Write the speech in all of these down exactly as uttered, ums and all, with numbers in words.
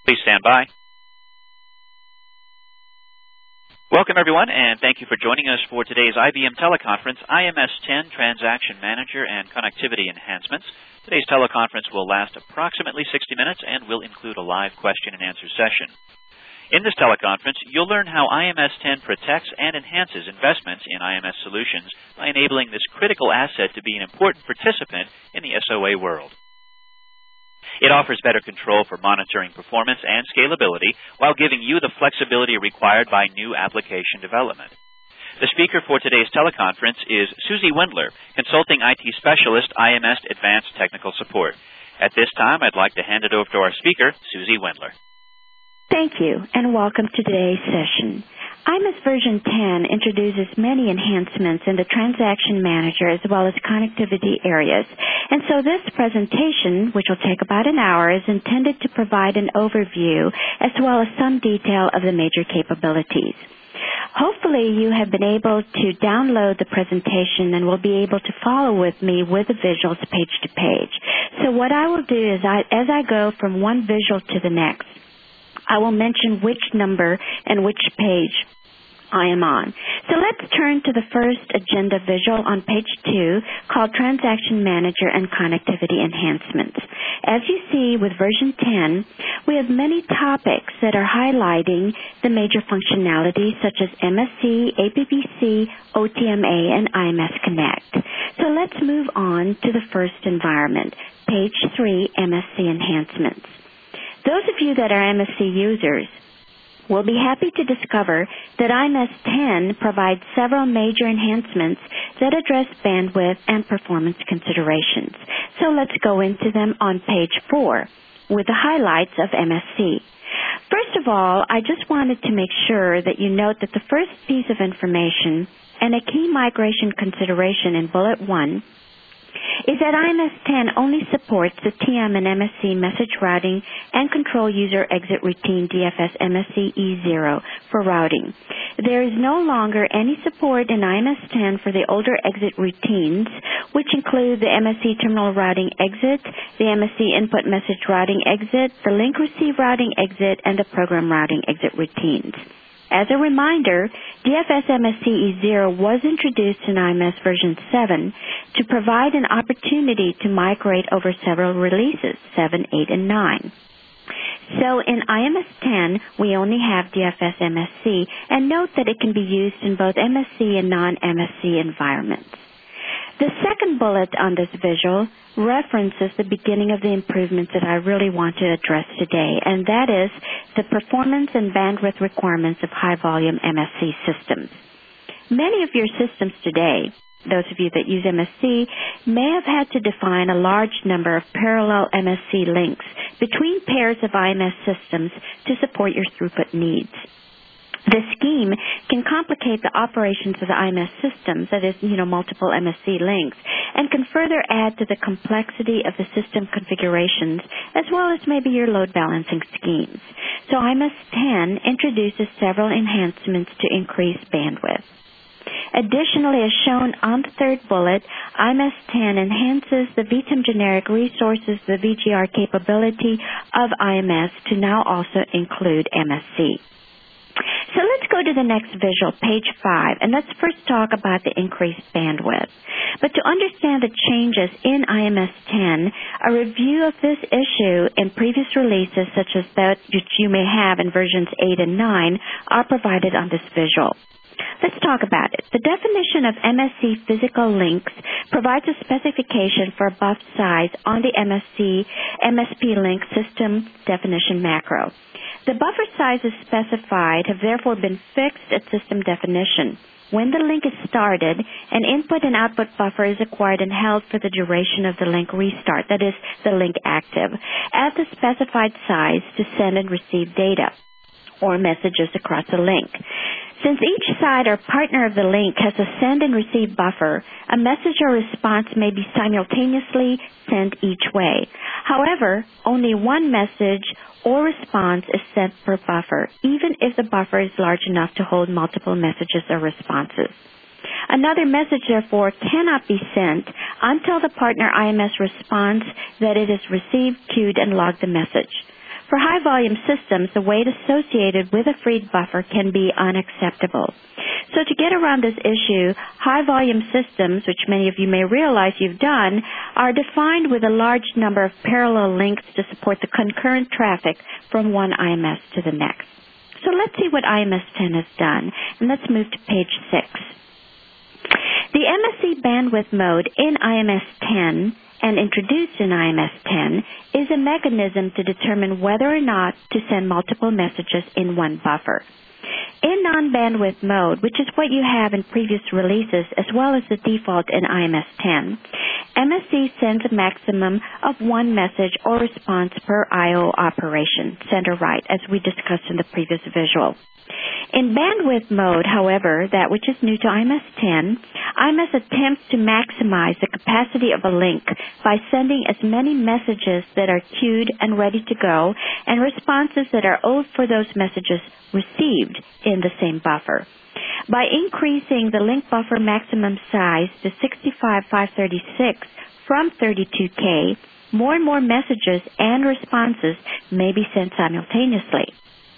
Please stand by. Welcome, everyone, and thank you for joining us for today's I B M teleconference, I M S ten Transaction Manager and Connectivity Enhancements. Today's teleconference will last approximately sixty minutes and will include a live question and answer session. In this teleconference, you'll learn how I M S ten protects and enhances investments in I M S solutions by enabling this critical asset to be an important participant in the S O A world. It offers better control for monitoring performance and scalability while giving you the flexibility required by new application development. The speaker for today's teleconference is Susie Wendler, Consulting I T Specialist, I M S Advanced Technical Support. At this time, I'd like to hand it over to our speaker, Susie Wendler. Thank you, and welcome to today's session. I M S version ten introduces many enhancements in the Transaction Manager as well as connectivity areas. And so this presentation, which will take about an hour, is intended to provide an overview as well as some detail of the major capabilities. Hopefully you have been able to download the presentation and will be able to follow with me with the visuals page to page. So what I will do is I, as I go from one visual to the next, I will mention which number and which page I am on. So let's turn to the first agenda visual on page two called Transaction Manager and Connectivity Enhancements. As you see with version ten, we have many topics that are highlighting the major functionalities such as M S C, A P P C, O T M A, and I M S Connect. So let's move on to the first environment, page three, M S C Enhancements. Those of you that are M S C users will be happy to discover that I M S ten provides several major enhancements that address bandwidth and performance considerations. So let's go into them on page four with the highlights of M S C. First of all, I just wanted to make sure that you note that the first piece of information and a key migration consideration in bullet one is that I M S ten only supports the T M and M S C message routing and control user exit routine D F S M S C E zero for routing. There is no longer any support in I M S ten for the older exit routines, which include the M S C terminal routing exit, the M S C input message routing exit, the link receive routing exit, and the program routing exit routines. As a reminder, D F S M S C E zero was introduced in I M S version seven to provide an opportunity to migrate over several releases, seven, eight, and nine. So in I M S ten, we only have D F S M S C, and note that it can be used in both M S C and non-M S C environments. The second bullet on this visual references the beginning of the improvements that I really want to address today, and that is the performance and bandwidth requirements of high-volume M S C systems. Many of your systems today, those of you that use M S C, may have had to define a large number of parallel M S C links between pairs of I M S systems to support your throughput needs. This scheme can complicate the operations of the I M S systems, that is, you know, multiple M S C links, and can further add to the complexity of the system configurations, as well as maybe your load balancing schemes. So I M S ten introduces several enhancements to increase bandwidth. Additionally, as shown on the third bullet, I M S ten enhances the V T E M generic resources, the V G R capability of I M S to now also include M S C. So let's go to the next visual, page five, and let's first talk about the increased bandwidth. But to understand the changes in I M S ten, a review of this issue in previous releases, such as that which you may have in versions eight and nine, are provided on this visual. Let's talk about it. The definition of M S C physical links provides a specification for a buffer size on the M S C M S P link system definition macro. The buffer sizes specified have therefore been fixed at system definition. When the link is started, an input and output buffer is acquired and held for the duration of the link restart, that is, the link active, at the specified size to send and receive data or messages across the link. Since each side or partner of the link has a send and receive buffer, a message or response may be simultaneously sent each way. However, only one message or response is sent per buffer, even if the buffer is large enough to hold multiple messages or responses. Another message, therefore, cannot be sent until the partner I M S responds that it is received, queued, and logged the message. For high-volume systems, the weight associated with a freed buffer can be unacceptable. So to get around this issue, high-volume systems, which many of you may realize you've done, are defined with a large number of parallel links to support the concurrent traffic from one I M S to the next. So let's see what I M S ten has done, and let's move to page six. The M S C bandwidth mode in I M S ten and introduced in I M S ten is a mechanism to determine whether or not to send multiple messages in one buffer. In non-bandwidth mode, which is what you have in previous releases as well as the default in I M S ten, M S C sends a maximum of one message or response per I O operation, center right, as we discussed in the previous visual. In bandwidth mode, however, that which is new to I M S ten, I M S attempts to maximize the capacity of a link by sending as many messages that are queued and ready to go and responses that are owed for those messages received in the same buffer. By increasing the link buffer maximum size to sixty-five five thirty-six from thirty-two K, more and more messages and responses may be sent simultaneously.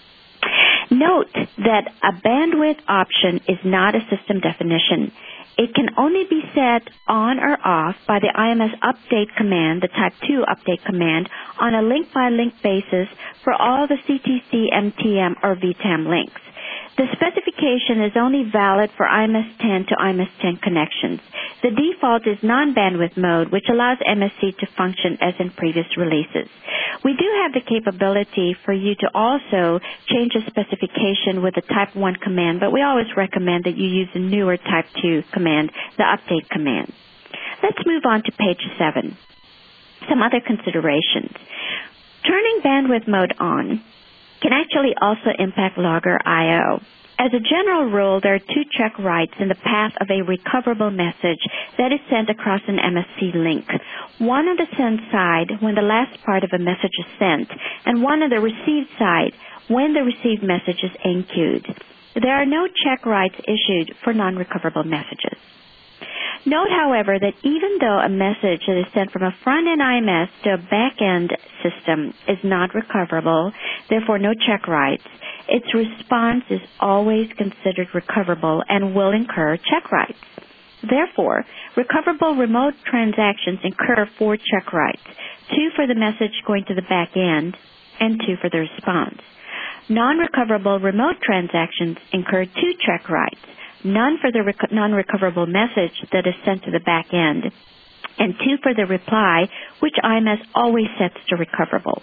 Note that a bandwidth option is not a system definition. It can only be set on or off by the I M S update command, the type two update command, on a link-by-link basis for all the C T C, M T M, or V TAM links. The specification is only valid for I M S ten to I M S ten connections. The default is non-bandwidth mode, which allows M S C to function as in previous releases. We do have the capability for you to also change the specification with the type one command, but we always recommend that you use the newer type two command, the update command. Let's move on to page seven. Some other considerations. Turning bandwidth mode on can actually also impact logger I O. As a general rule, there are two check writes in the path of a recoverable message that is sent across an M S C link. One on the send side when the last part of a message is sent, and one on the receive side when the received message is enqueued. There are no check writes issued for non-recoverable messages. Note, however, that even though a message that is sent from a front-end I M S to a back-end system is not recoverable, therefore no check writes, its response is always considered recoverable and will incur check writes. Therefore, recoverable remote transactions incur four check writes, two for the message going to the back end and two for the response. Non-recoverable remote transactions incur two check writes, none for the rec- non-recoverable message that is sent to the back end, and two for the reply, which I M S always sets to recoverable.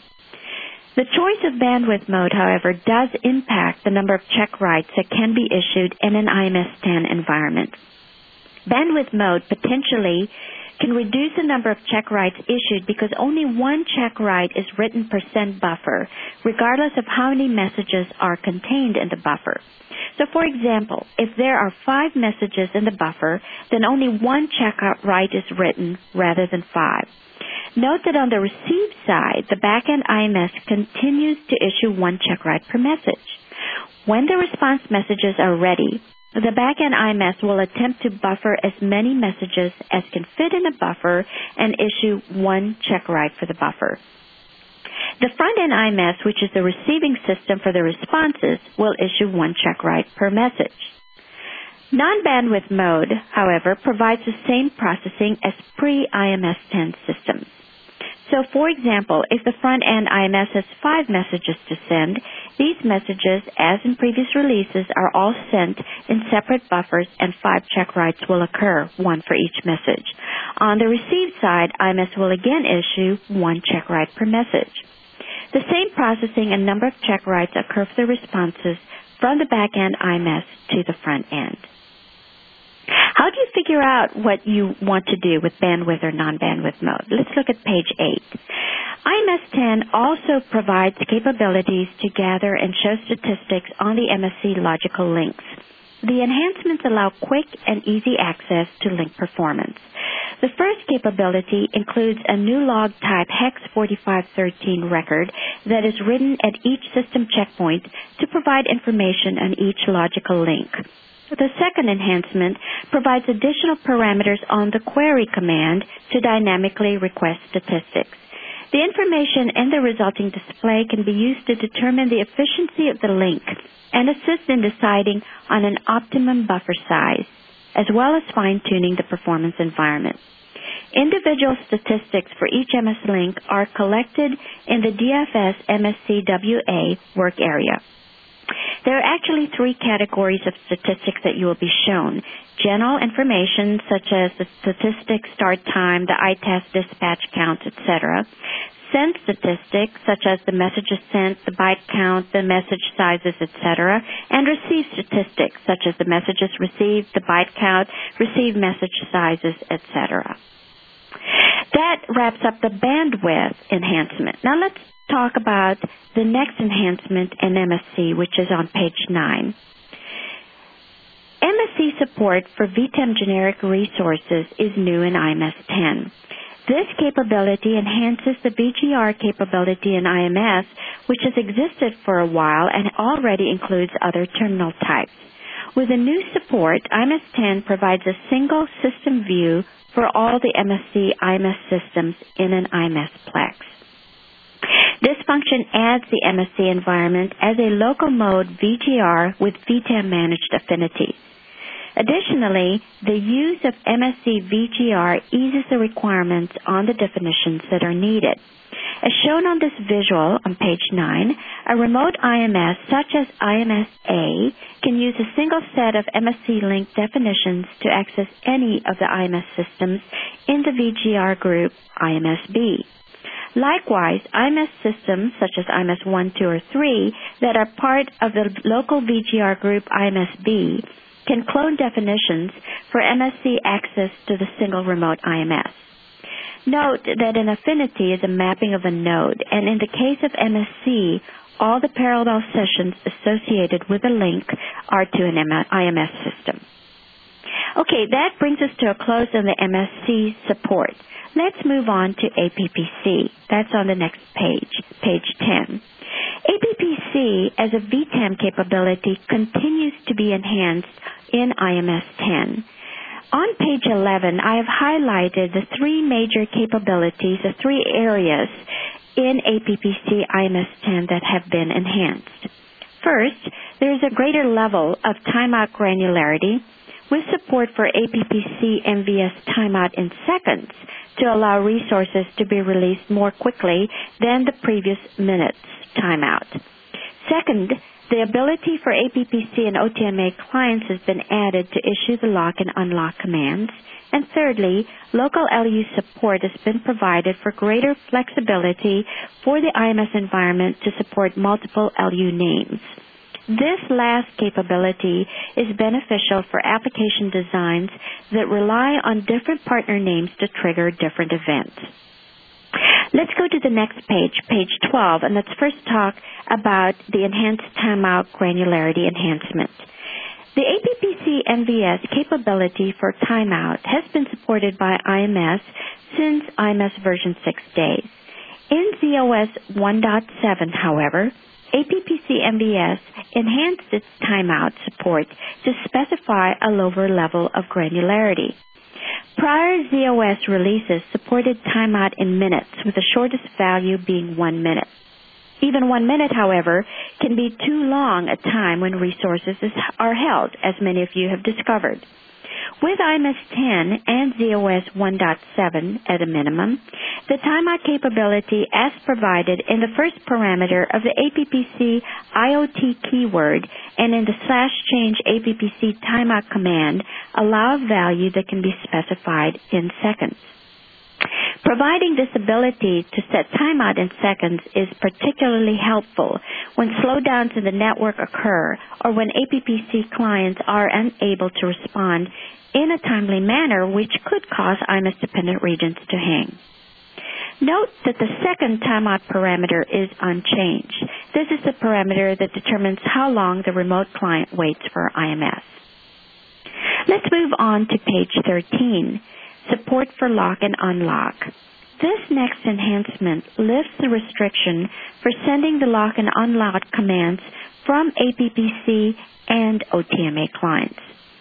The choice of bandwidth mode, however, does impact the number of check writes that can be issued in an I M S ten environment. Bandwidth mode potentially can reduce the number of check writes issued because only one check write is written per send buffer, regardless of how many messages are contained in the buffer. So, for example, if there are five messages in the buffer, then only one check write is written rather than five. Note that on the receive side, the back-end I M S continues to issue one check write per message. When the response messages are ready, the back-end I M S will attempt to buffer as many messages as can fit in a buffer and issue one check write for the buffer. The front-end I M S, which is the receiving system for the responses, will issue one check write per message. Non-bandwidth mode, however, provides the same processing as pre-I M S ten systems. So, for example, if the front-end I M S has five messages to send, these messages, as in previous releases, are all sent in separate buffers and five check writes will occur, one for each message. On the receive side, I M S will again issue one check write per message. The same processing and number of check writes occur for the responses from the back-end I M S to the front end. How do you figure out what you want to do with bandwidth or non-bandwidth mode? Let's look at page eight. I M S ten also provides capabilities to gather and show statistics on the M S C logical links. The enhancements allow quick and easy access to link performance. The first capability includes a new log type hex forty-five thirteen record that is written at each system checkpoint to provide information on each logical link. The second enhancement provides additional parameters on the query command to dynamically request statistics. The information in the resulting display can be used to determine the efficiency of the link and assist in deciding on an optimum buffer size, as well as fine-tuning the performance environment. Individual statistics for each M S link are collected in the D F S M S C W A work area. There are actually three categories of statistics that you will be shown. General information, such as the statistics, start time, the I task dispatch counts, et cetera. Send statistics, such as the messages sent, the byte count, the message sizes, et cetera. And receive statistics, such as the messages received, the byte count, received message sizes, et cetera. That wraps up the bandwidth enhancement. Now let's talk about the next enhancement in M S C, which is on page nine. M S C support for V T E M generic resources is new in I M S ten. This capability enhances the V G R capability in I M S, which has existed for a while and already includes other terminal types. With the new support, I M S ten provides a single system view for all the M S C I M S systems in an I M S Plex. This function adds the M S C environment as a local mode V G R with V T E M managed affinities. Additionally, the use of M S C V G R eases the requirements on the definitions that are needed. As shown on this visual on page nine, a remote I M S such as I M S A can use a single set of M S C link definitions to access any of the I M S systems in the V G R group I M S B. Likewise, I M S systems such as I M S one, two, or three that are part of the local V G R group I M S B can clone definitions for M S C access to the single remote I M S. Note that an affinity is a mapping of a node, and in the case of M S C, all the parallel sessions associated with a link are to an I M S system. Okay, that brings us to a close on the M S C support. Let's move on to A P P C. That's on the next page, page ten. A P P C as a V T E M capability continues to be enhanced in I M S ten. On page eleven, I have highlighted the three major capabilities, the three areas in A P P C I M S ten that have been enhanced. First, there is a greater level of timeout granularity with support for A P P C M V S timeout in seconds to allow resources to be released more quickly than the previous minute's timeout. Second, the ability for A P P C and O T M A clients has been added to issue the lock and unlock commands. And thirdly, local L U support has been provided for greater flexibility for the I M S environment to support multiple L U names. This last capability is beneficial for application designs that rely on different partner names to trigger different events. Let's go to the next page, page twelve, and let's first talk about the enhanced timeout granularity enhancement. The A P P C M V S capability for timeout has been supported by I M S since I M S version six days. In Z O S one point seven, however, A P P C M V S enhanced its timeout support to specify a lower level of granularity. Prior Z O S releases supported timeout in minutes, with the shortest value being one minute. Even one minute, however, can be too long a time when resources are held, as many of you have discovered. With I M S ten and Z O S one point seven at a minimum, the timeout capability as provided in the first parameter of the A P P C I O T keyword and in the slash change A P P C timeout command allow a value that can be specified in seconds. Providing this ability to set timeout in seconds is particularly helpful when slowdowns in the network occur or when A P P C clients are unable to respond in a timely manner, which could cause I M S-dependent regions to hang. Note that the second timeout parameter is unchanged. This is the parameter that determines how long the remote client waits for I M S. Let's move on to page thirteen, support for lock and unlock. This next enhancement lifts the restriction for sending the lock and unlock commands from A P P C and O T M A clients.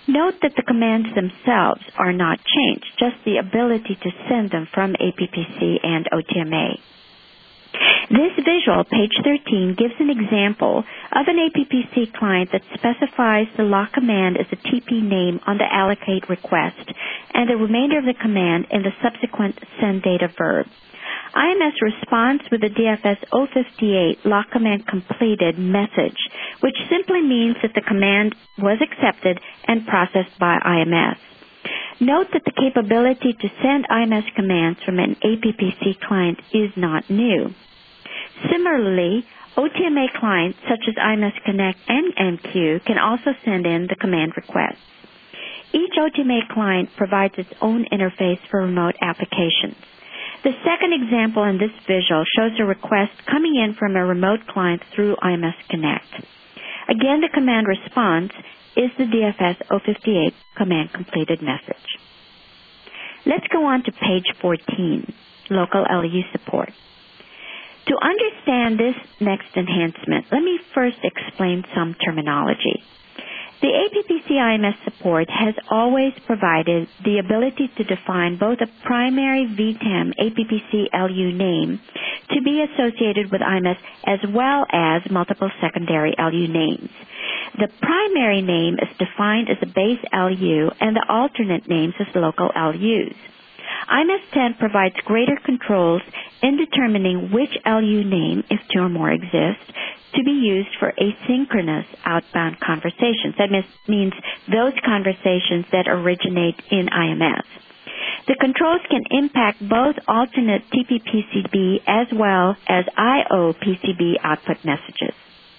Note that the commands themselves are not changed, just the ability to send them from A P P C and O T M A. This visual, page thirteen, gives an example of an A P P C client that specifies the lock command as a T P name on the allocate request and the remainder of the command in the subsequent send data verb. I M S responds with the D F S zero five eight lock command completed message, which simply means that the command was accepted and processed by I M S. Note that the capability to send I M S commands from an A P P C client is not new. Similarly, O T M A clients such as I M S Connect and M Q can also send in the command requests. Each O T M A client provides its own interface for remote applications. The second example in this visual shows a request coming in from a remote client through I M S Connect. Again, the command response is the D F S zero five eight command completed message. Let's go on to page fourteen, local L U support. To understand this next enhancement, let me first explain some terminology. The A P P C I M S support has always provided the ability to define both a primary V TAM A P P C L U name to be associated with I M S as well as multiple secondary L U names. The primary name is defined as a base L U and the alternate names as local L Us. I M S ten provides greater controls in determining which L U name, if two or more exist, to be used for asynchronous outbound conversations. That means those conversations that originate in I M S. The controls can impact both alternate T P P C B as well as I O P C B output messages.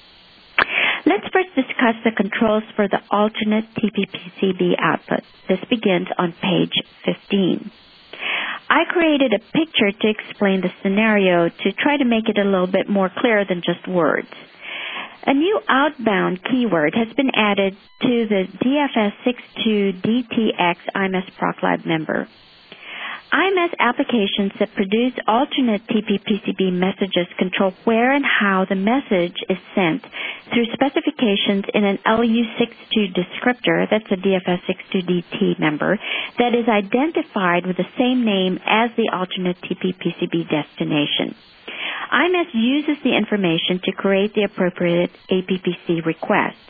Let's first discuss the controls for the alternate T P P C B output. This begins on page fifteen. I created a picture to explain the scenario to try to make it a little bit more clear than just words. A new outbound keyword has been added to the D F S sixty-two D T X I M S ProcLive member. I M S applications that produce alternate T P P C B messages control where and how the message is sent through specifications in an L U sixty-two descriptor, that's a D F S sixty-two D T member, that is identified with the same name as the alternate T P P C B destination. I M S uses the information to create the appropriate A P P C requests.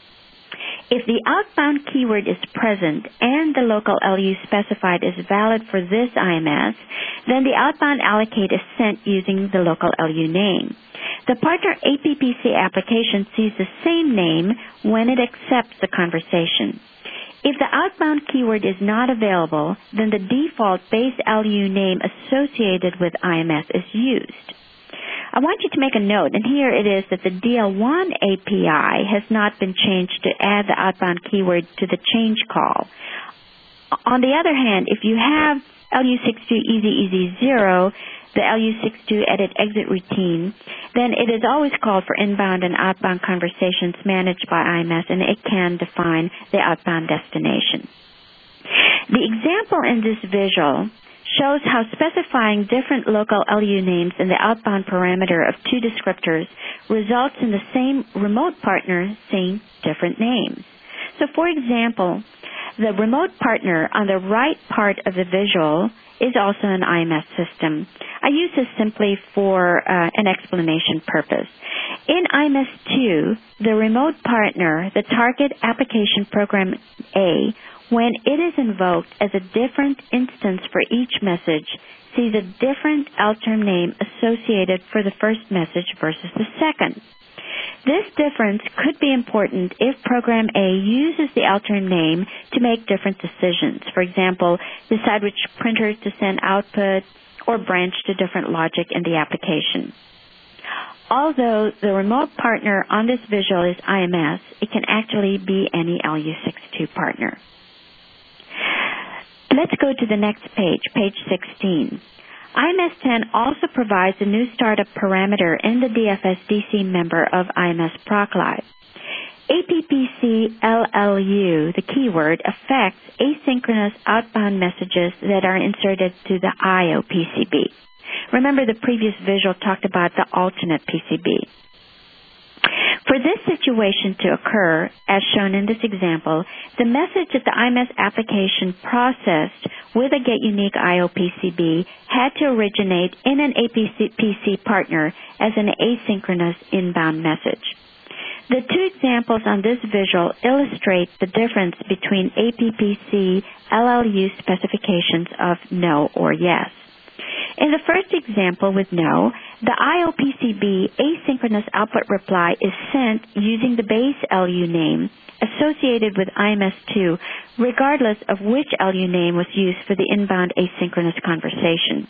If the outbound keyword is present and the local L U specified is valid for this I M S, then the outbound allocate is sent using the local L U name. The partner A P P C application sees the same name when it accepts the conversation. If the outbound keyword is not available, then the default base L U name associated with I M S is used. I want you to make a note, and here it is that the D L one A P I has not been changed to add the outbound keyword to the change call. On the other hand, if you have L U sixty-two easy easy zero, the L U sixty-two edit exit routine, then it is always called for inbound and outbound conversations managed by I M S, and it can define the outbound destination. The example in this visual shows how specifying different local L U names in the outbound parameter of two descriptors results in the same remote partner seeing different names. So, for example, the remote partner on the right part of the visual is also an I M S system. I use this simply for uh, an explanation purpose. In I M S two, the remote partner, the target application program A, when it is invoked as a different instance for each message, sees a different L term name associated for the first message versus the second. This difference could be important if program A uses the L term name to make different decisions. For example, decide which printer to send output or branch to different logic in the application. Although the remote partner on this visual is I M S, it can actually be any L U sixty-two partner. Let's go to the next page, page sixteen. I M S ten also provides a new startup parameter in the D F S D C member of I M S ProcLive. A P P C L L U, the keyword, affects asynchronous outbound messages that are inserted to the I O P C B. Remember the previous visual talked about the alternate P C B. For For this situation to occur, as shown in this example, the message that the I M S application processed with a GetUnique I O P C B had to originate in an A P C partner as an asynchronous inbound message. The two examples on this visual illustrate the difference between A P P C L L U specifications of no or yes. In the first example with no, the I O P C B asynchronous output reply is sent using the base L U name associated with I M S two, regardless of which L U name was used for the inbound asynchronous conversation.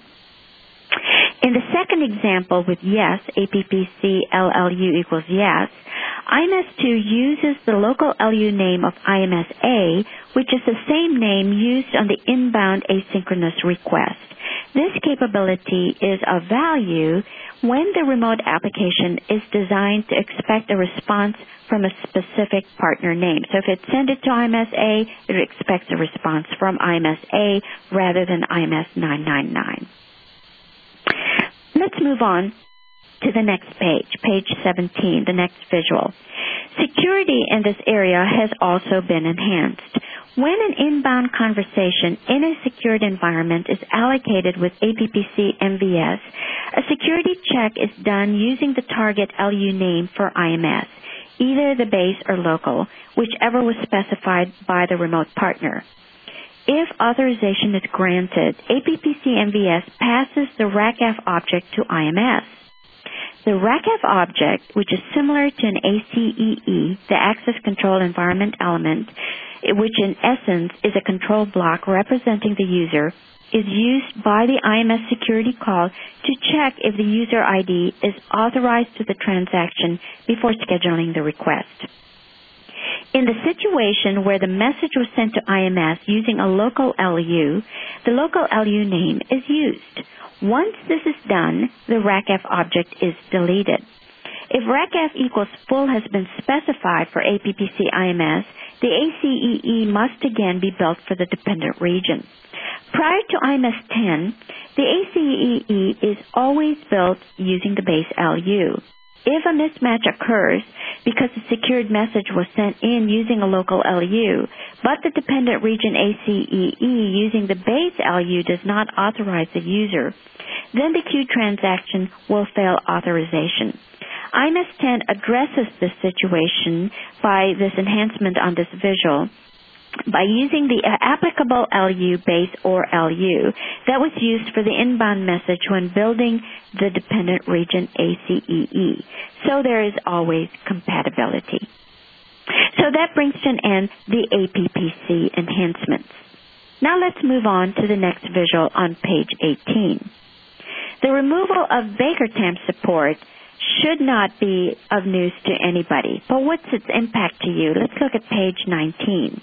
In the second example with yes, A P P C L L U equals yes, I M S two uses the local L U name of I M S A, which is the same name used on the inbound asynchronous request. This capability is of value when the remote application is designed to expect a response from a specific partner name. So if it sends it to I M S A, it expects a response from I M S A rather than I M S nine nine nine. Let's move on to the next page, page seventeen, the next visual. Security in this area has also been enhanced. When an inbound conversation in a secured environment is allocated with A P P C M V S, a security check is done using the target L U name for I M S, either the base or local, whichever was specified by the remote partner. If authorization is granted, A P P C M V S passes the R A C F object to I M S. The R A C F object, which is similar to an A C E E, the Access Control Environment Element, which in essence is a control block representing the user, is used by the I M S security call to check if the user I D is authorized to the transaction before scheduling the request. In the situation where the message was sent to I M S using a local L U, the local L U name is used. Once this is done, the R A C F object is deleted. If R A C F equals full has been specified for A P P C I M S, the A C E E must again be built for the dependent region. Prior to I M S ten, the A C E E is always built using the base L U. If a mismatch occurs because the secured message was sent in using a local L U, but the dependent region A C E E using the base L U does not authorize the user, then the queue transaction will fail authorization. I M S ten addresses this situation by this enhancement on this visual by using the applicable L U, base, or L U that was used for the inbound message when building the dependent region A C E E. So there is always compatibility. So that brings to an end the A P P C enhancements. Now let's move on to the next visual on page eighteen. The removal of BakerTAM support should not be of news to anybody, but what's its impact to you? Let's look at page nineteen.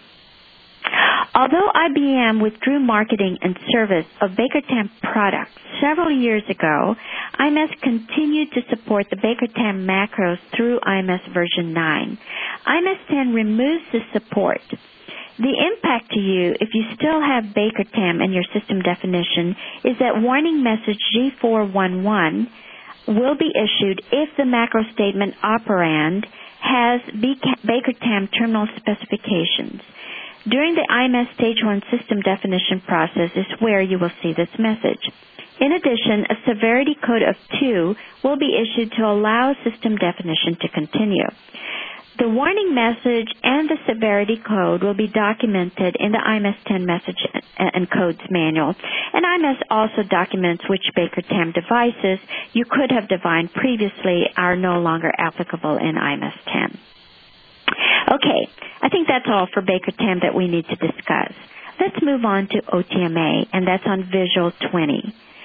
Although I B M withdrew marketing and service of BakerTAM products several years ago, I M S continued to support the BakerTAM macros through I M S version nine. I M S ten removes this support. The impact to you, if you still have BakerTAM in your system definition, is that warning message G four one one will be issued if the macro statement operand has BakerTAM terminal specifications. During the I M S Stage one system definition process is where you will see this message. In addition, a severity code of two will be issued to allow system definition to continue. The warning message and the severity code will be documented in the I M S ten message and codes manual. And I M S also documents which BakerTAM devices you could have defined previously are no longer applicable in I M S ten. Okay, I think that's all for BakerTAM that we need to discuss. Let's move on to O T M A, and that's on Visual twenty.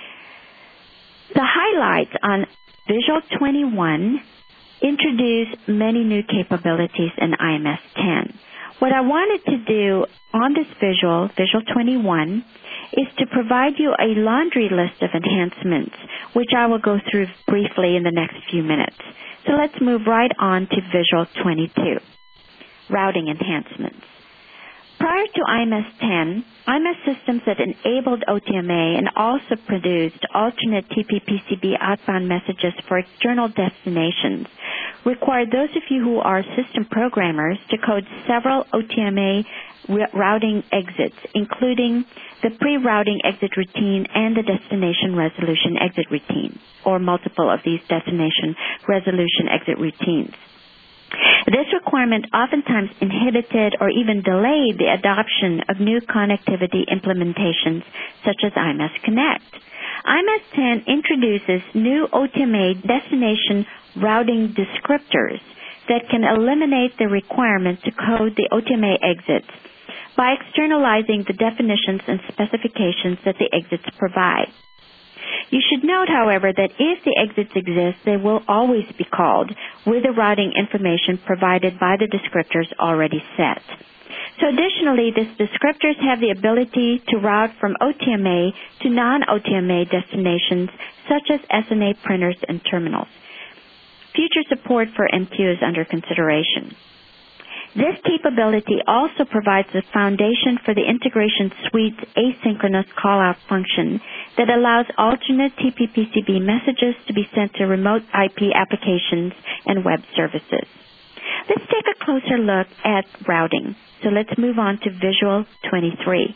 The highlights on Visual twenty-one introduce many new capabilities in I M S ten. What I wanted to do on this visual, Visual twenty-one, is to provide you a laundry list of enhancements, which I will go through briefly in the next few minutes. So let's move right on to Visual twenty-two, routing enhancements. Prior to I M S ten, I M S systems that enabled O T M A and also produced alternate T P P C B outbound messages for external destinations required those of you who are system programmers to code several O T M A routing exits, including the pre-routing exit routine and the destination resolution exit routine, or multiple of these destination resolution exit routines. This requirement oftentimes inhibited or even delayed the adoption of new connectivity implementations such as I M S Connect. I M S ten introduces new O T M A destination routing descriptors that can eliminate the requirement to code the O T M A exits by externalizing the definitions and specifications that the exits provide. You should note, however, that if the exits exist, they will always be called with the routing information provided by the descriptors already set. So additionally, these descriptors have the ability to route from O T M A to non-O T M A destinations such as S N A printers and terminals. Future support for M Q is under consideration. This capability also provides the foundation for the integration suite's asynchronous call-out function that allows alternate T P P C B messages to be sent to remote I P applications and web services. Let's take a closer look at routing. So let's move on to Visual twenty-three.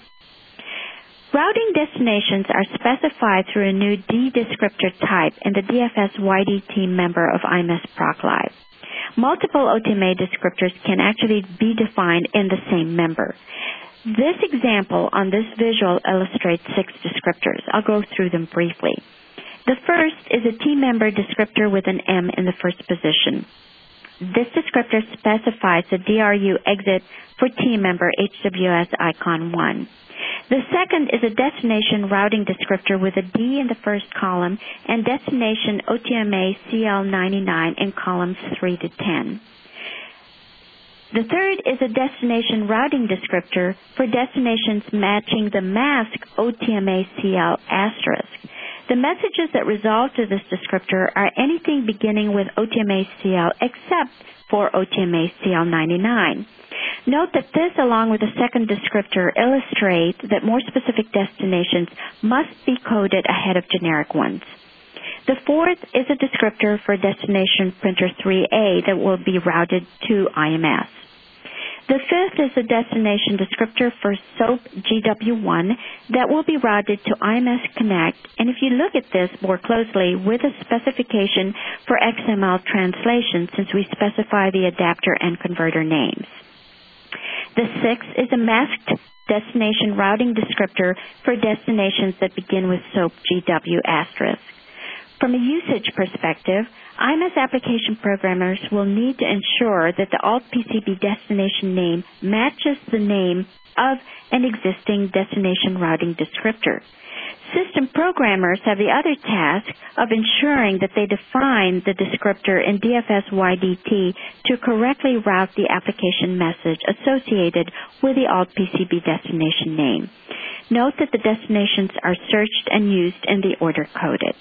Routing destinations are specified through a new D descriptor type in the D F S Y D T member of I M S ProcLive. Multiple O T M A descriptors can actually be defined in the same member. This example on this visual illustrates six descriptors. I'll go through them briefly. The first is a T member descriptor with an M in the first position. This descriptor specifies the D R U exit for T member H W S icon one. The second is a destination routing descriptor with a D in the first column and destination O T M A C L ninety-nine in columns three to ten. The third is a destination routing descriptor for destinations matching the mask O T M A C L asterisk. The messages that resolve to this descriptor are anything beginning with O T M A C L except for O T M A C L ninety-nine. Note that this, along with the second descriptor, illustrate that more specific destinations must be coded ahead of generic ones. The fourth is a descriptor for destination printer three A that will be routed to I M S. The fifth is a destination descriptor for SOAP G W one that will be routed to I M S Connect, and if you look at this more closely with a specification for X M L translation, since we specify the adapter and converter names. The sixth is a masked destination routing descriptor for destinations that begin with SOAP G W asterisk. From a usage perspective, I M S application programmers will need to ensure that the alt P C B destination name matches the name of an existing destination routing descriptor. System programmers have the other task of ensuring that they define the descriptor in D F S Y D T to correctly route the application message associated with the alt P C B destination name. Note that the destinations are searched and used in the order coded.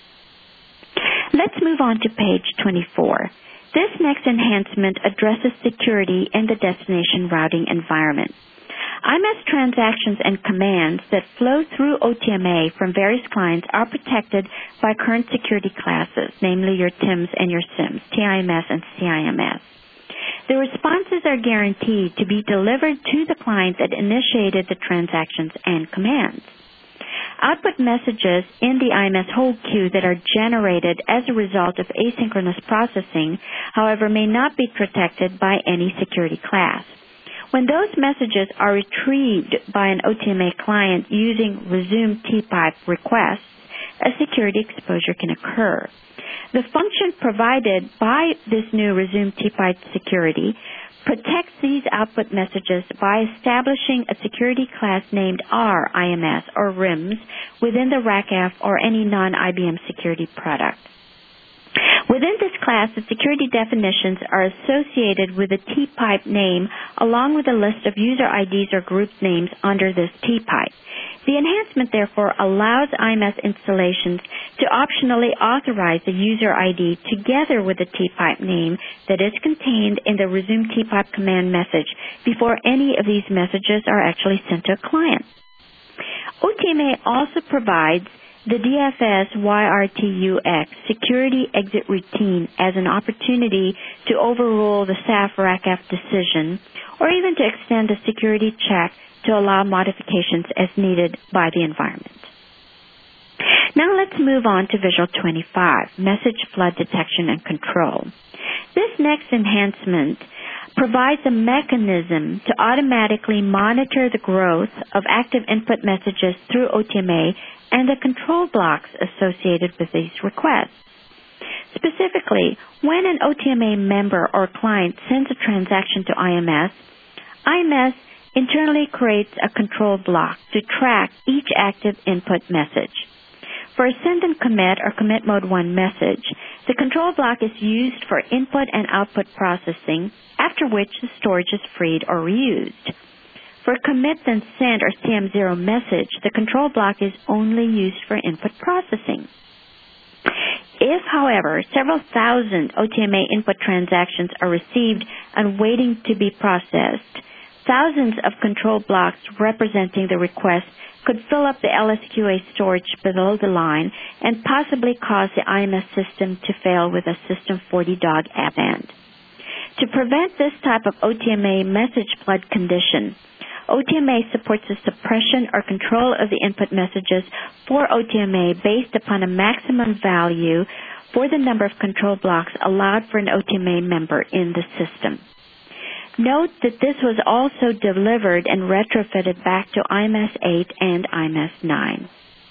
Let's move on to page twenty-four. This next enhancement addresses security in the destination routing environment. I M S transactions and commands that flow through O T M A from various clients are protected by current security classes, namely your T I Ms and your S I Ms, T I M S and C I M S. The responses are guaranteed to be delivered to the client that initiated the transactions and commands. Output messages in the I M S hold queue that are generated as a result of asynchronous processing, however, may not be protected by any security class. When those messages are retrieved by an O T M A client using resume T pipe requests, a security exposure can occur. The function provided by this new resume T pipe security protects these output messages by establishing a security class named R I M S or R I M S within the R A C F or any non-I B M security product. Within this class, the security definitions are associated with the T pipe name along with a list of user I Ds or group names under this T pipe. The enhancement, therefore, allows I M S installations to optionally authorize the user I D together with the T pipe name that is contained in the resume T pipe command message before any of these messages are actually sent to a client. O T M A also provides the D F S Y R T U X security exit routine as an opportunity to overrule the S A F R A C F decision or even to extend a security check to allow modifications as needed by the environment. Now let's move on to Visual twenty-five, Message Flood Detection and Control. This next enhancement provides a mechanism to automatically monitor the growth of active input messages through O T M A and the control blocks associated with these requests. Specifically, when an O T M A member or client sends a transaction to I M S, I M S internally creates a control block to track each active input message. For a send and commit or commit mode one message, the control block is used for input and output processing, after which the storage is freed or reused. For a commit then send or C M zero message, the control block is only used for input processing. If, however, several thousand O T M A input transactions are received and waiting to be processed, thousands of control blocks representing the request could fill up the L S Q A storage below the line and possibly cause the I M S system to fail with a System forty dog append. To prevent this type of O T M A message flood condition, O T M A supports the suppression or control of the input messages for O T M A based upon a maximum value for the number of control blocks allowed for an O T M A member in the system. Note that this was also delivered and retrofitted back to I M S eight and I M S nine.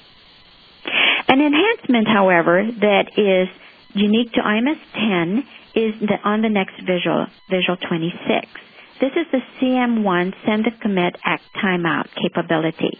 An enhancement, however, that is unique to I M S ten is the, on the next visual, Visual twenty-six. This is the C M one Send the Commit Act Timeout capability.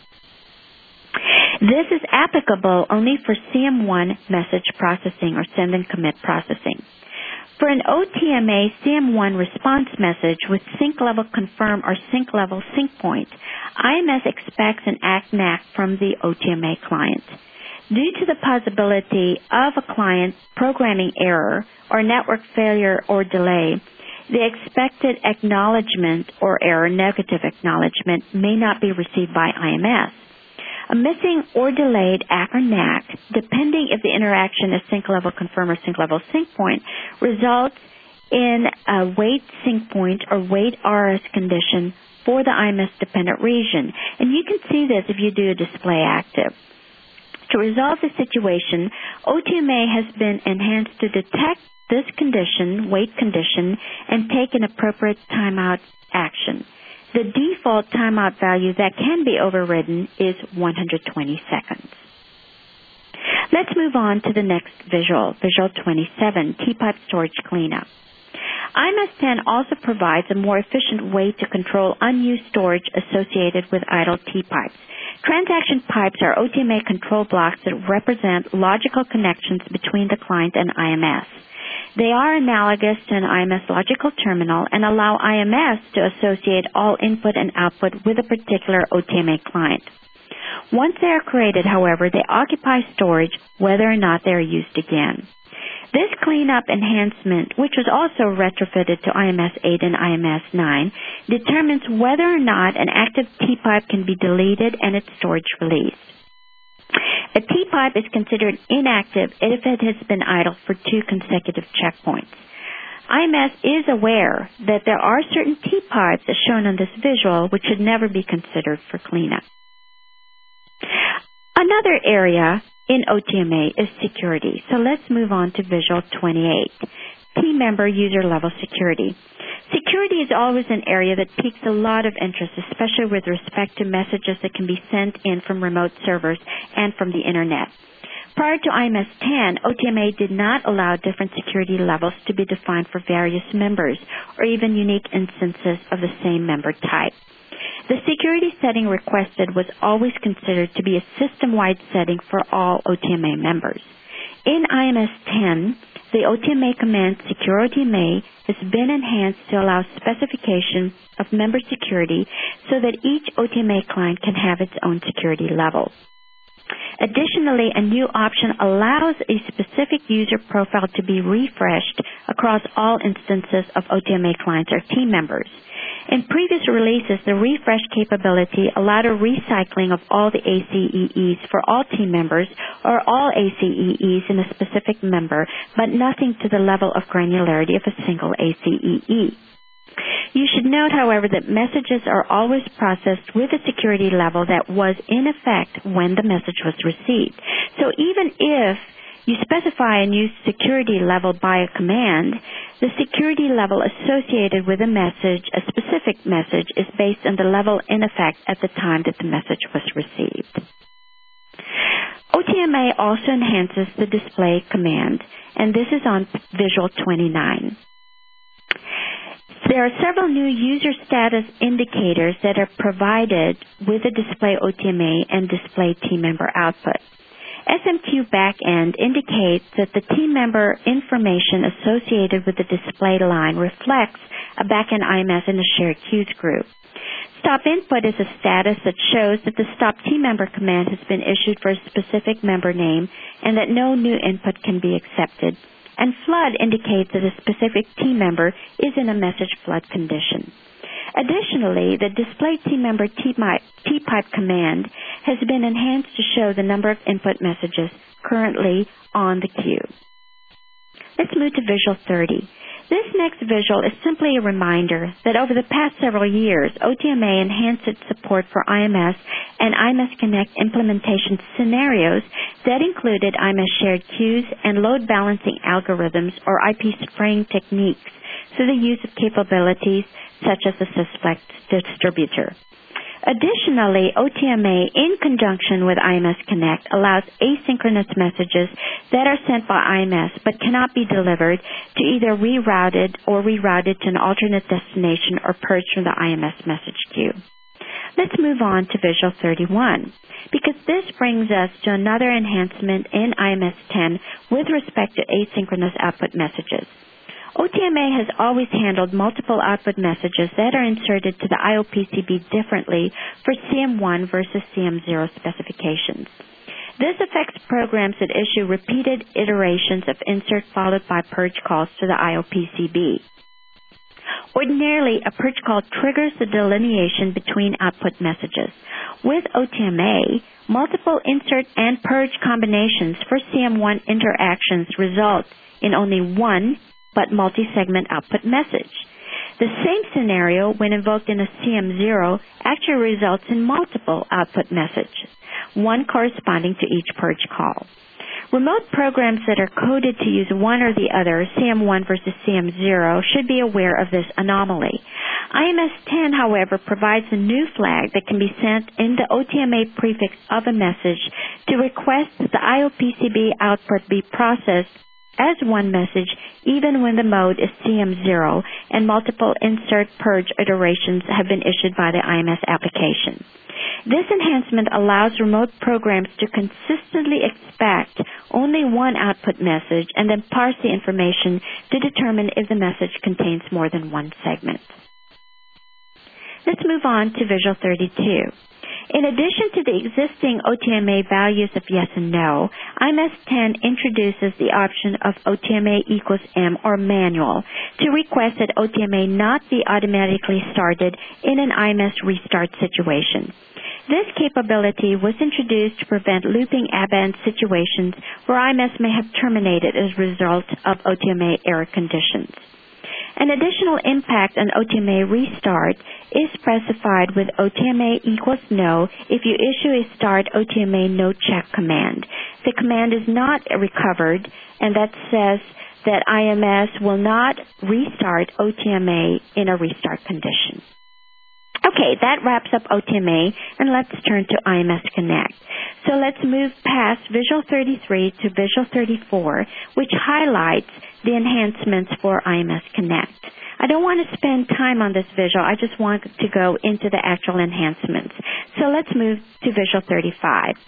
This is applicable only for C M one message processing or send and commit processing. For an O T M A C M one response message with sync level confirm or sync level sync point, I M S expects an A C N A C from the O T M A client. Due to the possibility of a client programming error or network failure or delay, the expected acknowledgement or error negative acknowledgement may not be received by I M S. A missing or delayed A C or N A C, depending if the interaction is sync level confirm or sync level sync point, results in a wait sync point or wait R S condition for the I M S dependent region. And you can see this if you do a display active. To resolve the situation, O T M A has been enhanced to detect this condition, wait condition, and take an appropriate timeout action. The default timeout value that can be overridden is one hundred twenty seconds. Let's move on to the next visual, Visual twenty-seven, T-pipe storage cleanup. I M S ten also provides a more efficient way to control unused storage associated with idle T-pipes. Transaction pipes are O T M A control blocks that represent logical connections between the client and I M S. They are analogous to an I M S logical terminal and allow I M S to associate all input and output with a particular O T M A client. Once they are created, however, they occupy storage whether or not they are used again. This cleanup enhancement, which was also retrofitted to I M S eight and I M S nine, determines whether or not an active T-pipe can be deleted and its storage released. A T-pipe is considered inactive if it has been idle for two consecutive checkpoints. I M S is aware that there are certain T-pipes, as shown on this visual, which should never be considered for cleanup. Another area in O T M A is security. So let's move on to Visual twenty-eight, Team Member User Level Security. Security is always an area that piques a lot of interest, especially with respect to messages that can be sent in from remote servers and from the Internet. Prior to I M S ten, O T M A did not allow different security levels to be defined for various members or even unique instances of the same member type. The security setting requested was always considered to be a system-wide setting for all O T M A members. In I M S ten, the O T M A command Secure O T M A has been enhanced to allow specification of member security so that each O T M A client can have its own security level. Additionally, a new option allows a specific user profile to be refreshed across all instances of O T M A clients or team members. In previous releases, the refresh capability allowed a recycling of all the A C E Es for all team members or all A C E Es in a specific member, but nothing to the level of granularity of a single A C E E. You should note, however, that messages are always processed with a security level that was in effect when the message was received. So even if you specify a new security level by a command, the security level associated with a message, a specific message, is based on the level in effect at the time that the message was received. O T M A also enhances the display command, and this is on Visual twenty-nine. There are several new user status indicators that are provided with the display O T M A and display team member output. S M Q backend indicates that the team member information associated with the display line reflects a backend I M S in the shared queues group. Stop input is a status that shows that the stop team member command has been issued for a specific member name and that no new input can be accepted. And flood indicates that a specific team member is in a message flood condition. Additionally, the display team member T-pipe command has been enhanced to show the number of input messages currently on the queue. Let's move to Visual thirty. This next visual is simply a reminder that over the past several years, O T M A enhanced its support for I M S and I M S Connect implementation scenarios that included I M S shared queues and load balancing algorithms or I P spraying techniques through the use of capabilities such as the suspect distributor. Additionally, O T M A, in conjunction with I M S Connect, allows asynchronous messages that are sent by I M S but cannot be delivered to either rerouted or rerouted to an alternate destination or purged from the I M S message queue. Let's move on to Visual thirty-one, because this brings us to another enhancement in I M S ten with respect to asynchronous output messages. O T M A has always handled multiple output messages that are inserted to the I O P C B differently for C M one versus C M zero specifications. This affects programs that issue repeated iterations of insert followed by purge calls to the I O P C B. Ordinarily, a purge call triggers the delineation between output messages. With O T M A, multiple insert and purge combinations for C M one interactions result in only one but multi-segment output message. The same scenario, when invoked in a C M zero, actually results in multiple output messages, one corresponding to each purge call. Remote programs that are coded to use one or the other, C M one versus C M zero, should be aware of this anomaly. I M S ten, however, provides a new flag that can be sent in the O T M A prefix of a message to request that the I O P C B output be processed as one message even when the mode is C M zero and multiple insert purge iterations have been issued by the I M S application. This enhancement allows remote programs to consistently expect only one output message and then parse the information to determine if the message contains more than one segment. Let's move on to Visual thirty-two. In addition to the existing O T M A values of yes and no, I M S ten introduces the option of O T M A equals M or manual to request that O T M A not be automatically started in an I M S restart situation. This capability was introduced to prevent looping abandon situations where I M S may have terminated as a result of O T M A error conditions. An additional impact on O T M A restart is specified with O T M A equals no if you issue a start O T M A no check command. The command is not recovered, and that says that I M S will not restart O T M A in a restart condition. Okay, that wraps up O T M A, and let's turn to I M S Connect. So let's move past Visual thirty-three to Visual thirty-four, which highlights the enhancements for I M S Connect. I don't want to spend time on this visual. I just want to go into the actual enhancements. So let's move to Visual thirty-five.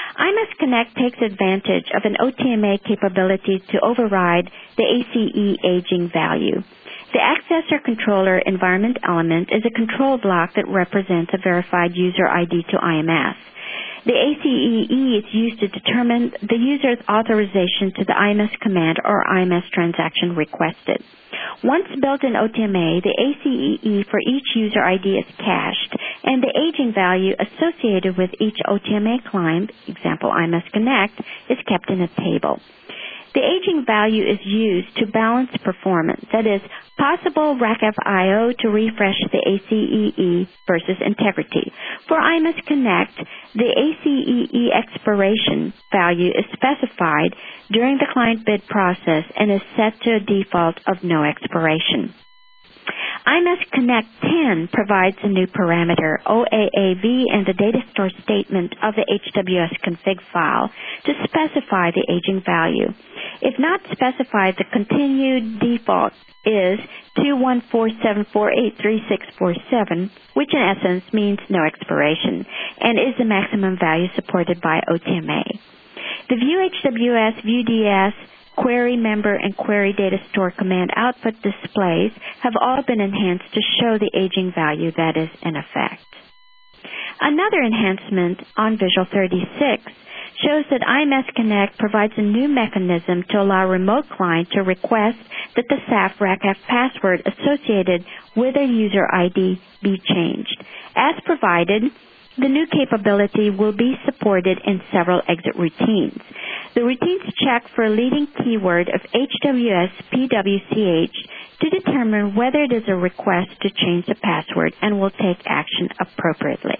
I M S Connect takes advantage of an O T M A capability to override the A C E aging value. The Accessor Controller Environment Element is a control block that represents a verified user I D to I M S. The A C E E is used to determine the user's authorization to the I M S command or I M S transaction requested. Once built in O T M A, the A C E E for each user I D is cached, and the aging value associated with each O T M A client, example I M S Connect, is kept in a table. The aging value is used to balance performance, that is, possible RACF I O to refresh the A C E E versus integrity. For I M S Connect, the A C E E expiration value is specified during the client bid process and is set to a default of no expiration. I M S Connect ten provides a new parameter, O A A V, in the data store statement of the H W S config file to specify the aging value. If not specified, the continued default is two one four seven four eight three six four seven, which in essence means no expiration, and is the maximum value supported by O T M A. The View H W S, View D S, Query Member, and Query Data Store command output displays have all been enhanced to show the aging value that is in effect. Another enhancement on Visual thirty-six shows that I M S Connect provides a new mechanism to allow remote client to request that the S A F RACF password associated with a user I D be changed. As provided, the new capability will be supported in several exit routines. The routines check for a leading keyword of H W S P W C H to determine whether it is a request to change the password and will take action appropriately.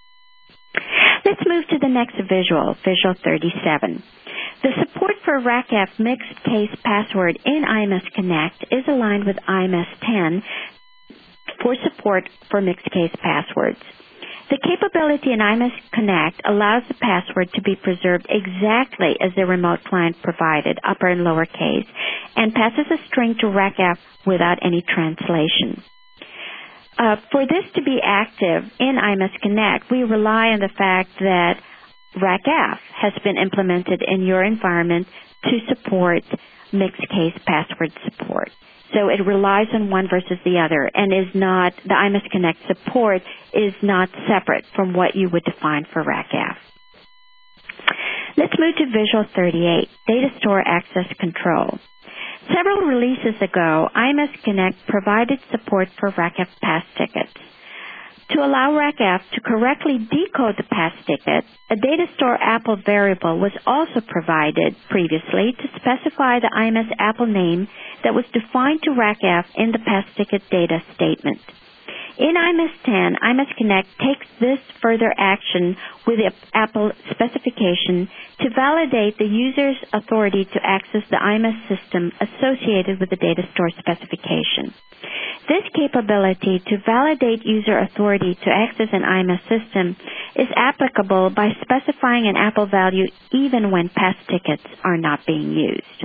Let's move to the next visual, Visual thirty-seven. The support for RACF mixed case password in I M S Connect is aligned with I M S ten for support for mixed case passwords. The capability in I M S Connect allows the password to be preserved exactly as the remote client provided, upper and lower case, and passes a string to RACF without any translation. Uh, for this to be active in I M S Connect, we rely on the fact that RACF has been implemented in your environment to support mixed case password support. So it relies on one versus the other and is not, the I M S Connect support is not separate from what you would define for RACF. Let's move to Visual thirty-eight, Data Store Access Control. Several releases ago, I M S Connect provided support for RACF pass tickets. To allow RACF to correctly decode the pass ticket, a data store Apple variable was also provided previously to specify the I M S Apple name that was defined to RACF in the pass ticket data statement. In I M S ten, I M S Connect takes this further action with the Apple specification to validate the user's authority to access the I M S system associated with the data store specification. This capability to validate user authority to access an I M S system is applicable by specifying an Apple value even when pass tickets are not being used.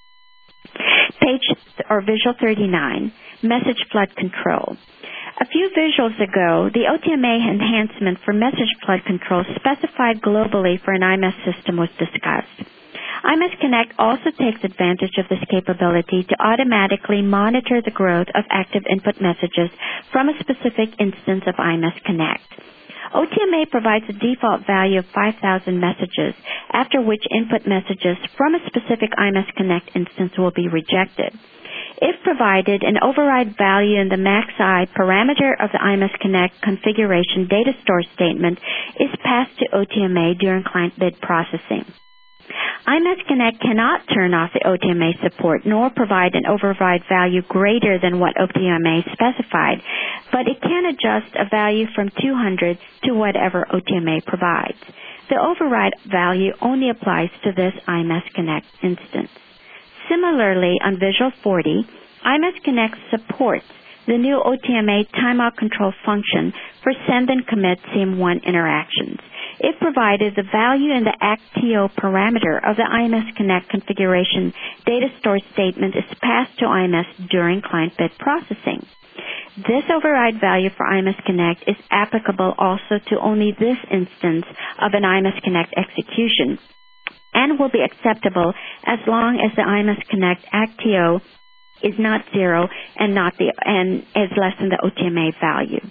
Page or Visual thirty-nine, Message Flood Control. A few visuals ago, the O T M A enhancement for message flood control specified globally for an I M S system was discussed. I M S Connect also takes advantage of this capability to automatically monitor the growth of active input messages from a specific instance of I M S Connect. O T M A provides a default value of five thousand messages, after which input messages from a specific I M S Connect instance will be rejected. If provided, an override value in the MaxI parameter of the I M S Connect configuration data store statement is passed to O T M A during client bid processing. I M S Connect cannot turn off the O T M A support nor provide an override value greater than what O T M A specified, but it can adjust a value from two hundred to whatever O T M A provides. The override value only applies to this I M S Connect instance. Similarly, on Visual forty, I M S Connect supports the new O T M A timeout control function for send and commit C M one interactions. If provided, the value in the ActTO parameter of the I M S Connect configuration data store statement is passed to I M S during client bid processing. This override value for I M S Connect is applicable also to only this instance of an I M S Connect execution and will be acceptable as long as the I M S Connect A C T O is not zero and not the and is less than the O T M A value.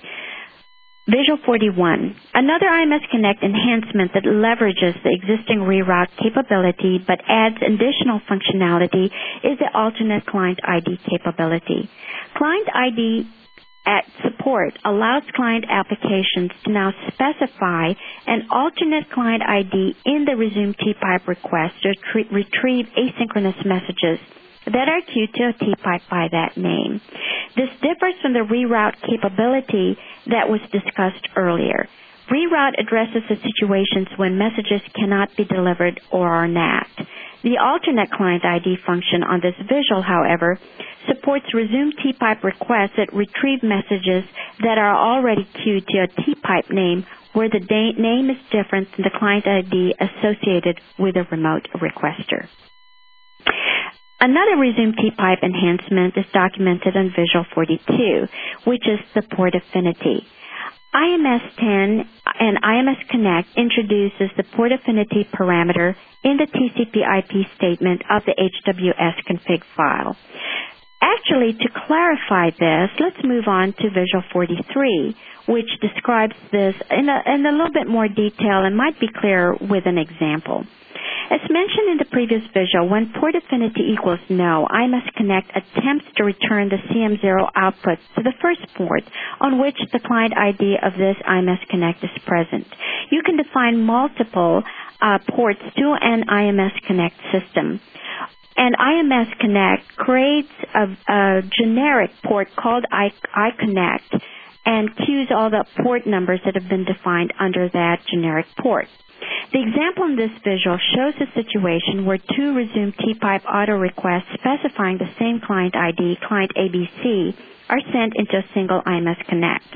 Visual forty-one. Another I M S Connect enhancement that leverages the existing reroute capability but adds additional functionality is the alternate client I D capability. Client I D at support allows client applications to now specify an alternate client I D in the resume T-pipe request to re- retrieve asynchronous messages that are queued to a T-pipe by that name. This differs from the reroute capability that was discussed earlier. Reroute addresses the situations when messages cannot be delivered or are napped. The alternate client I D function on this visual, however, supports resume T-pipe requests that retrieve messages that are already queued to a T-pipe name where the da- name is different than the client I D associated with a remote requester. Another resume T-pipe enhancement is documented on Visual forty-two, which is the port affinity. I M S ten and I M S Connect introduces the port affinity parameter in the T C P I P statement of the H W S config file. Actually, to clarify this, let's move on to Visual forty-three, which describes this in a, in a little bit more detail and might be clearer with an example. As mentioned in the previous visual, when port affinity equals no, I M S Connect attempts to return the C M zero output to the first port on which the client I D of this I M S Connect is present. You can define multiple uh, ports to an I M S Connect system. And I M S Connect creates a, a generic port called I, iConnect and queues all the port numbers that have been defined under that generic port. The example in this visual shows a situation where two resume T-pipe auto requests specifying the same client I D, client A B C, are sent into a single I M S Connect.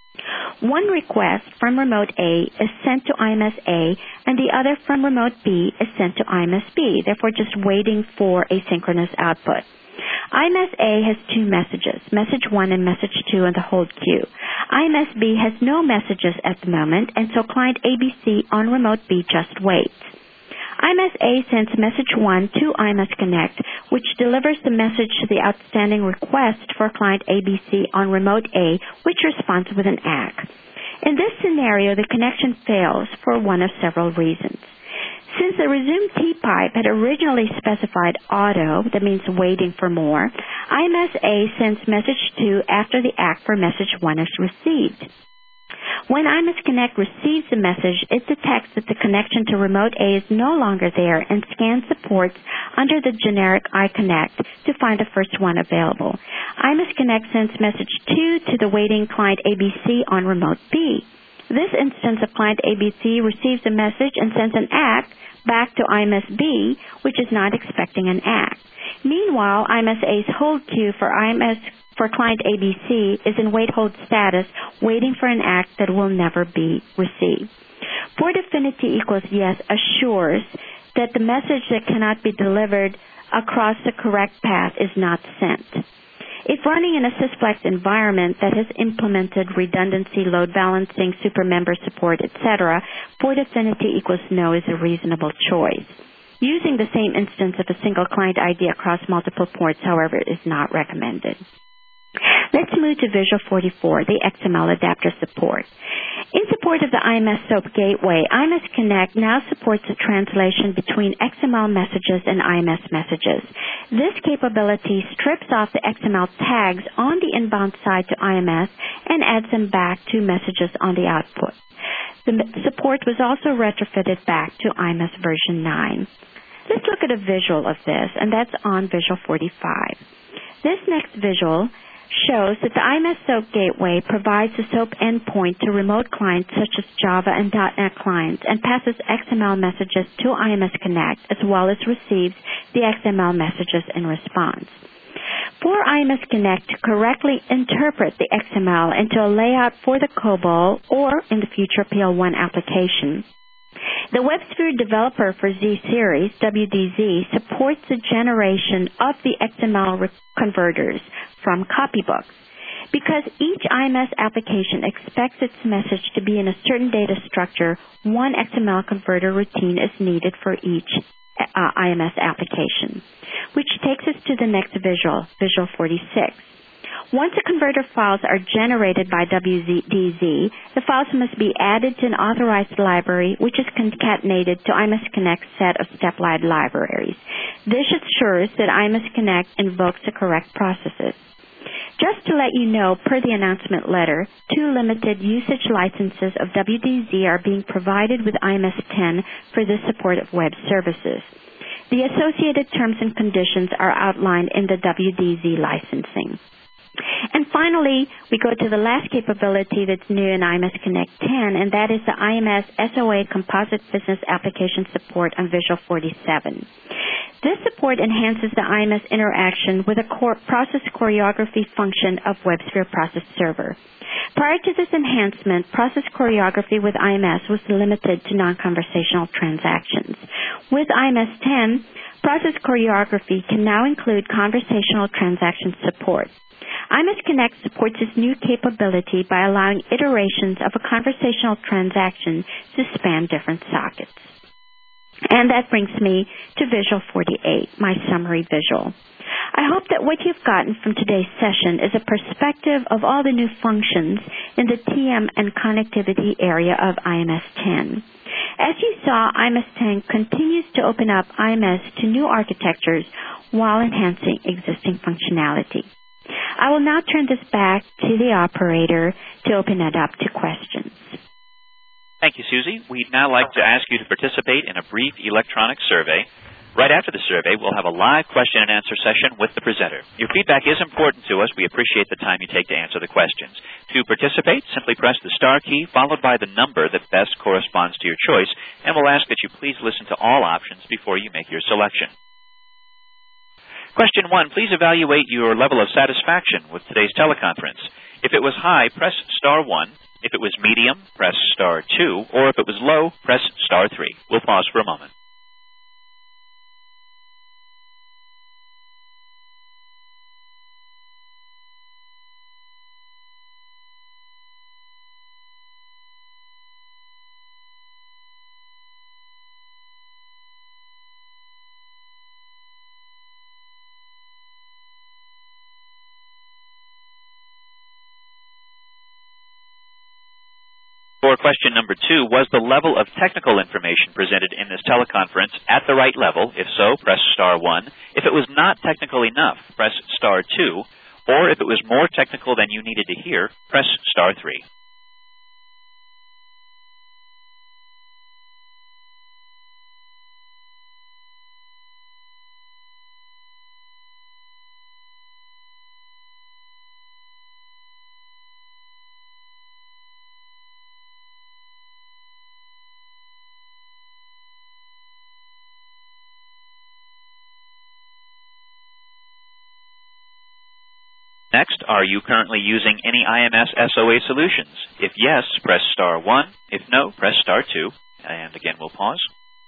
One request from remote A is sent to I M S A, and the other from remote B is sent to I M S B, therefore just waiting for asynchronous output. I M S A has two messages, message one and message two in the hold queue. I M S B has no messages at the moment, and so client A B C on remote B just waits. I M S A sends message one to I M S Connect, which delivers the message to the outstanding request for client A B C on remote A, which responds with an A C. In this scenario, the connection fails for one of several reasons. Since the resume T-pipe had originally specified auto, that means waiting for more, I M S A sends message two after the A C for message one is received. When I M S Connect receives the message, it detects that the connection to remote A is no longer there and scans the ports under the generic iConnect to find the first one available. I M S Connect sends message two to the waiting client A B C on remote B. This instance of client A B C receives a message and sends an A C back to I M S B, which is not expecting an A C. Meanwhile, I M S A's hold queue for I M S for client A B C is in wait hold status, waiting for an A C that will never be received. Port affinity equals yes assures that the message that cannot be delivered across the correct path is not sent. If running in a Sysplex environment that has implemented redundancy, load balancing, supermember support, et cetera, port affinity equals no is a reasonable choice. Using the same instance of a single client I D across multiple ports, however, is not recommended. Let's move to Visual forty-four, the X M L adapter support. In support of the I M S SOAP gateway, I M S Connect now supports the translation between X M L messages and I M S messages. This capability strips off the X M L tags on the inbound side to I M S and adds them back to messages on the output. The support was also retrofitted back to I M S version nine. Let's look at a visual of this, and that's on Visual forty-five. This next visual shows that the I M S SOAP gateway provides a SOAP endpoint to remote clients such as Java and dot net clients and passes X M L messages to I M S Connect as well as receives the X M L messages in response. For I M S Connect to correctly interpret the X M L into a layout for the COBOL or, in the future, P L one application, the WebSphere developer for Z-Series, W D Z, supports the generation of the X M L converters from copybooks. Because each I M S application expects its message to be in a certain data structure, one X M L converter routine is needed for each uh, I M S application, which takes us to the next visual, Visual forty-six. Once the converter files are generated by W D Z, the files must be added to an authorized library, which is concatenated to I M S Connect's set of step-lib libraries. This ensures that I M S Connect invokes the correct processes. Just to let you know, per the announcement letter, two limited usage licenses of W D Z are being provided with I M S ten for the support of web services. The associated terms and conditions are outlined in the W D Z licensing. And finally, we go to the last capability that's new in I M S Connect ten, and that is the I M S S O A Composite Business Application Support on Visual forty-seven. This support enhances the I M S interaction with a core process choreography function of WebSphere Process Server. Prior to this enhancement, process choreography with I M S was limited to non-conversational transactions. With I M S ten, process choreography can now include conversational transaction support. I M S Connect supports this new capability by allowing iterations of a conversational transaction to span different sockets. And that brings me to Visual forty-eight, my summary visual. I hope that what you've gotten from today's session is a perspective of all the new functions in the T M and connectivity area of I M S ten. As you saw, I M S ten continues to open up I M S to new architectures while enhancing existing functionality. I will now turn this back to the operator to open it up to questions. Thank you, Susie. We'd now like to ask you to participate in a brief electronic survey. Right after the survey, we'll have a live question and answer session with the presenter. Your feedback is important to us. We appreciate the time you take to answer the questions. To participate, simply press the star key followed by the number that best corresponds to your choice, and we'll ask that you please listen to all options before you make your selection. Question one, please evaluate your level of satisfaction with today's teleconference. If it was high, press star one. If it was medium, press star two. Or if it was low, press star three. We'll pause for a moment. For question number two, was the level of technical information presented in this teleconference at the right level? If so, press star one. If it was not technical enough, press star two. Or if it was more technical than you needed to hear, press star three. Next, are you currently using any I M S S O A solutions? If yes, press star one. If no, press star two. And again, we'll pause.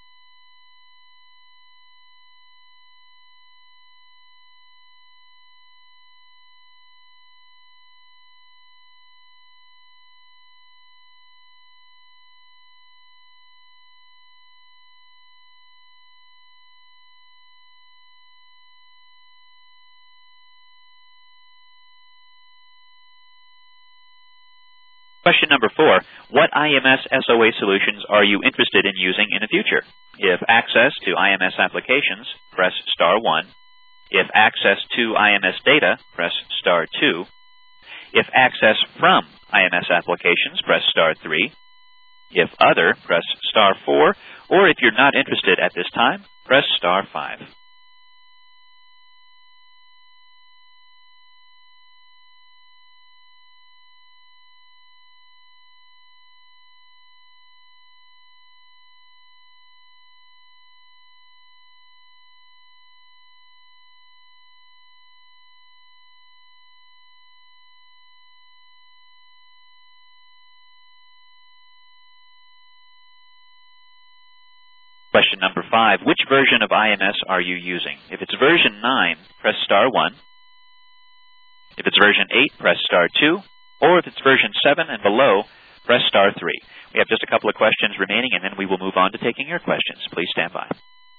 Question number four, what I M S S O A solutions are you interested in using in the future? If access to I M S applications, press star one. If access to I M S data, press star two. If access from I M S applications, press star three. If other, press star four. Or if you're not interested at this time, press star five. Question number five, which version of I M S are you using? If it's version nine, press star one. If it's version eight, press star two. Or if it's version seven and below, press star three. We have just a couple of questions remaining, and then we will move on to taking your questions. Please stand by.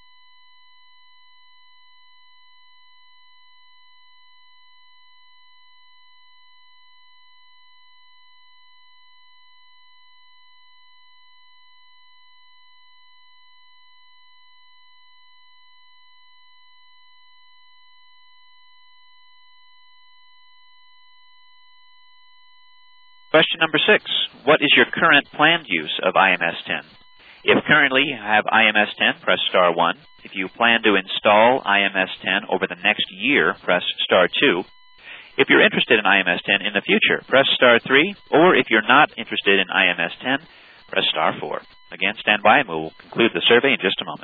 Question number six, what is your current planned use of I M S ten? If currently you have I M S ten, press star one. If you plan to install I M S ten over the next year, press star two. If you're interested in I M S ten in the future, press star three. Or if you're not interested in I M S ten, press star four. Again, stand by and we'll conclude the survey in just a moment.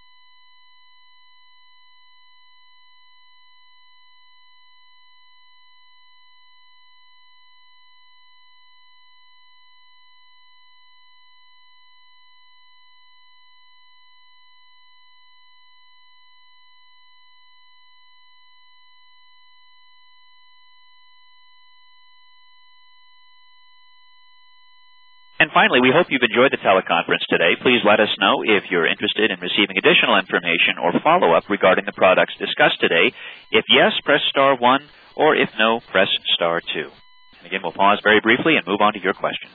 And finally, we hope you've enjoyed the teleconference today. Please let us know if you're interested in receiving additional information or follow-up regarding the products discussed today. If yes, press star one, or if no, press star two. And again, we'll pause very briefly and move on to your questions.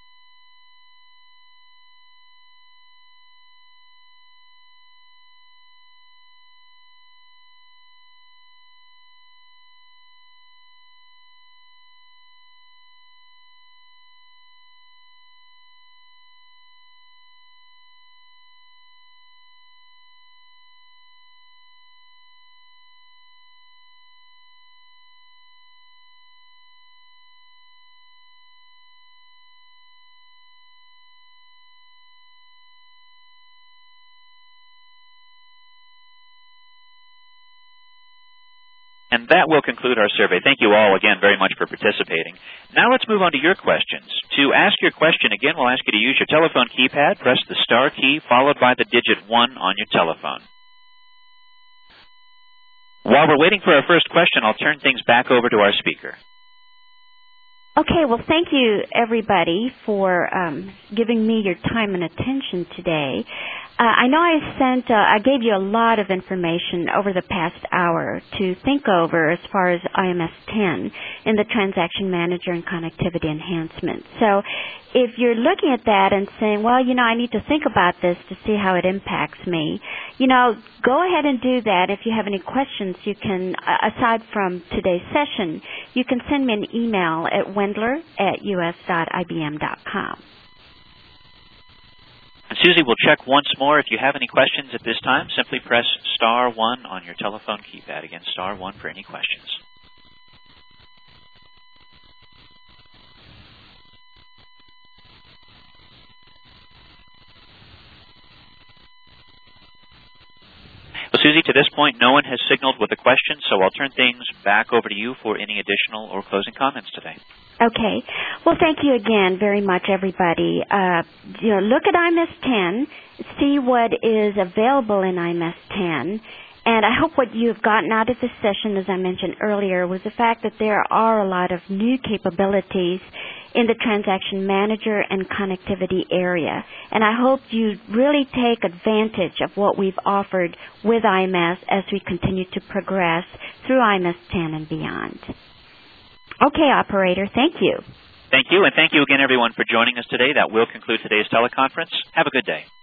And that will conclude our survey. Thank you all again very much for participating. Now let's move on to your questions. To ask your question, again, we'll ask you to use your telephone keypad. Press the star key followed by the digit one on your telephone. While we're waiting for our first question, I'll turn things back over to our speaker. Okay, well, thank you, everybody, for um, giving me your time and attention today. Uh, I know I sent, uh, I gave you a lot of information over the past hour to think over as far as I M S ten in the Transaction Manager and Connectivity Enhancement. So if you're looking at that and saying, well, you know, I need to think about this to see how it impacts me, you know, go ahead and do that. If you have any questions, you can, uh, aside from today's session, you can send me an email at wendler at u s dot i b m dot com. And Susie will check once more. If you have any questions at this time, simply press star one on your telephone keypad. Again, star one for any questions. Well, Susie, to this point, no one has signaled with a question, so I'll turn things back over to you for any additional or closing comments today. Okay. Well, thank you again very much, everybody. Uh, you know, look at I M S ten, see what is available in I M S ten, and I hope what you've gotten out of this session, as I mentioned earlier, was the fact that there are a lot of new capabilities in the Transaction Manager and Connectivity area. And I hope you really take advantage of what we've offered with I M S as we continue to progress through I M S ten and beyond. Okay, operator, thank you. Thank you, and thank you again, everyone, for joining us today. That will conclude today's teleconference. Have a good day.